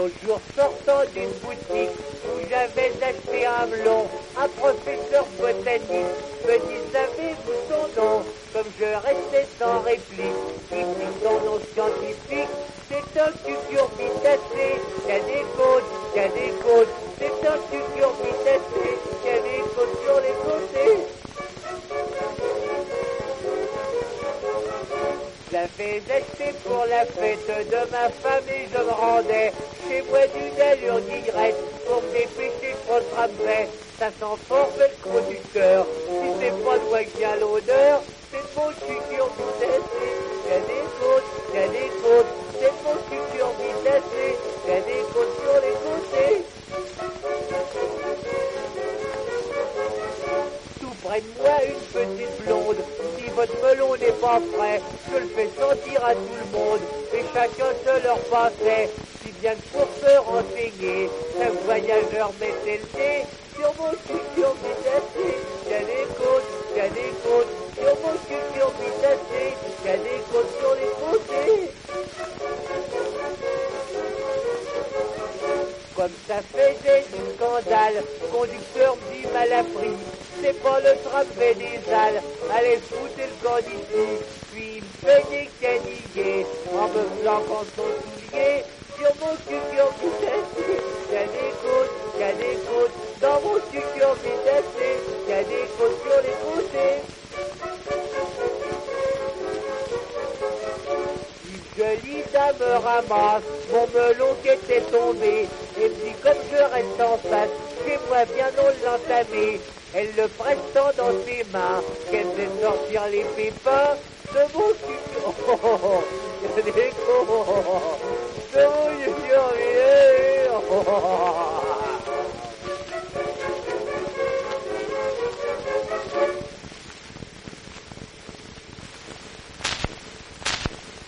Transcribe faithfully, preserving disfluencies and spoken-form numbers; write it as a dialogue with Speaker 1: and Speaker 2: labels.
Speaker 1: L'autre jour, sortant d'une boutique où j'avais acheté un melon, un professeur botanique me dit, savez-vous son nom? Comme je restais sans réplique, il dit son nom scientifique, c'est un cucurbitacé, qui a des côtes, qui a des côtes, c'est un cucurbitacé, qui a des côtes sur les côtés. Je l'avais acheté pour la fête de ma femme et je me rendais chez moi d'une allure directe pour me dépêcher de rattraper. Ça sent fort le creux du cœur. Si c'est pas de moi qui a l'odeur, c'est mon cucurbitacé. Il y a des côtes, il y a des côtes, c'est mon cucurbitacé. Il y a des côtes sur les côtés. Tout près de moi, une petite blonde. Si votre melon n'est pas frais, je le fais sentir à tout le monde. Et chacun se leur passait, si bien que pour se renseigner, chaque voyageur mettait le nez sur mon cucurbitacé. Il y a des côtes, il y a des côtes, sur mon cucurbitacé. Il y a des côtes sur les côtés. Comme ça faisait du scandale, le conducteur me dit mal appris. C'est pas le tram fait des halles, allez foutre le camp d'ici. Puis il me fait des canigués, en me flanquant son soulier, sur mon cucurbitacé. Il y a des côtes, il y a des côtes, dans mon cucurbitacé. Il y a des côtes sur les côtés. Une jolie dame ramasse mon melon qui était tombé, et puis comme je reste en face, chez moi bien non l'entamer. Elle le pressant dans ses mains, qu'elle fait sortir les pépins de mon cucurbitacé. Oh, oh, oh, il y a des côtes de mon cucurbitacé. Oh, oh, oh.